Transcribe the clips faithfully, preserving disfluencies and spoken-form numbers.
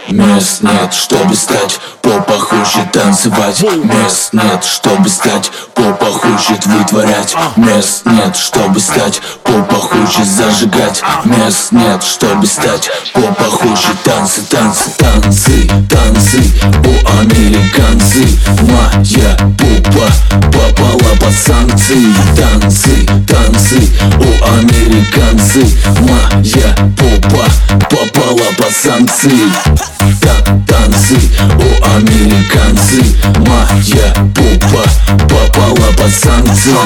Мест нет, чтобы стать попа хочет танцевать. Мест нет, чтобы стать попа хочет вытворять. Мест нет, чтобы стать попа хочет зажигать. Мест нет, чтобы стать попа хочет танцы, танцы, танцы, танцы. У американцы моя попа попала под санкции. Танцы, танцы, у американцы моя попа попала под санкции. Танцы, у американцы моя попа попала под санкции.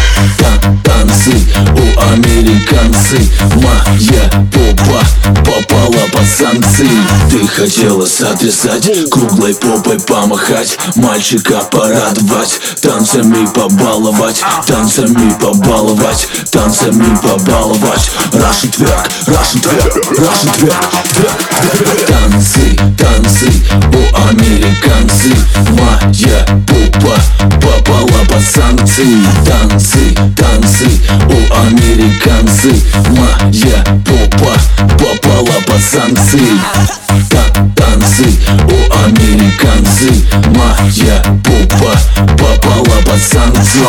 Танцы, у американцы моя попа попала под санкции. Ты хотела сотрясать, круглой попой помахать, мальчика порадовать, танцами побаловать, танцами побаловать, танцами побаловать. Russian twerk, Russian twerk, Russian twerk, twerk, twerk. Танцы, танцы, у американцы моя попа попала под санкции. Танцы, танцы, у американцы моя попа попала под санкции. Танцы, у американцы моя попа попала под санкции.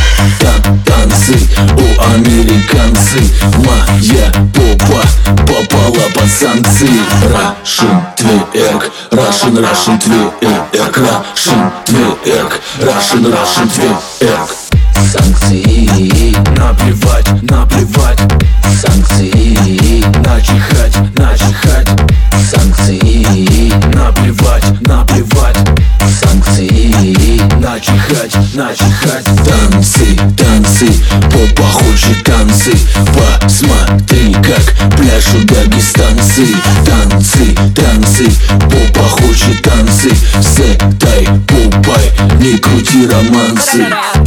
Танцы, у американцы моя попа попала под санкции. Russian twerk, Russian, Russian twerk, Russian twerk, Russian, Russian twerk. Санкции, наплевать, наплевать. санкции, начихать, начихать. санкции, наплевать, наплевать. санкции, начихать, начихать. Танцы, танцы, попа хочет танцы. Посмотри, как пляшут дагестанцы. Танцы, танцы, попа хочет танцы. С этой попой не крути романсы.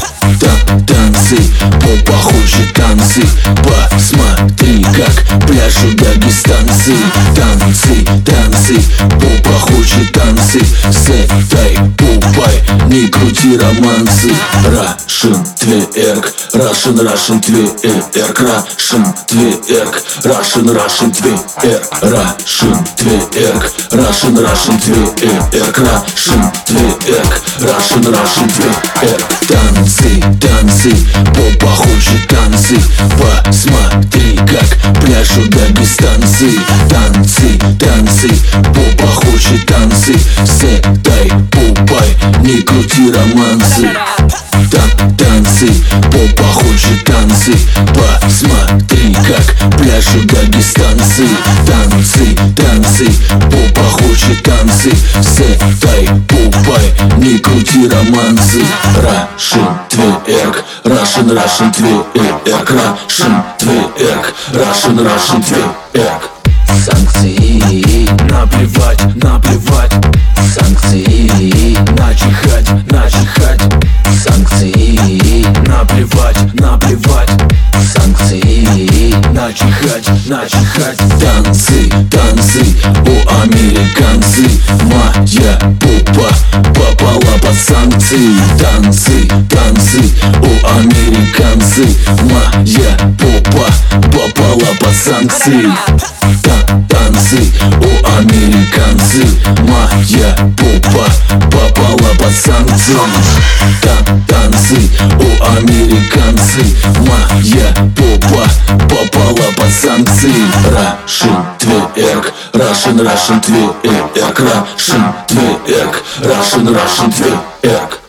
Танцы, попа хочет танцы. Посмотри, как пляшут дагестанцы. Танцы, танцы, попа хочет танцы. С этой попой не крути романсы. Russian twerk, Russian, Russian twerk, Russian twerk, Russian, Russian twerk, Russian twerk, Russian, Russian twerk, Russian twerk, Russian, Russian twerk. Танцы, танцы, попа хочет танцы. Посмотри, как пляшут дагестанцы. Танцы, танцы, попа хочет танцы. С этой попой не крути романсы. Танцы, попа хочет танцы. Посмотри, как пляшут дагестанцы. Танцы, танцы, попа хочет танцы. С этой попой не крути романсы. Russian twerk, Russian, Russian twerk, Russian twerk, Russian, Russian twerk. санкции, наплевать, наплевать. санкции, начихать, начихать. санкции, наплевать, наплевать. санкции, начихать, начихать. Танцы, танцы, у американцы моя попа попала под санкции. Танцы, танцы, у американцы моя попа попала под санкции. Танцы, у американцы моя попа попала под санкции. Танцы, у американцы моя попа попала под санкции. Russian twerk, Russian, Russian twerk, Russian twerk, Russian, Russian twerk.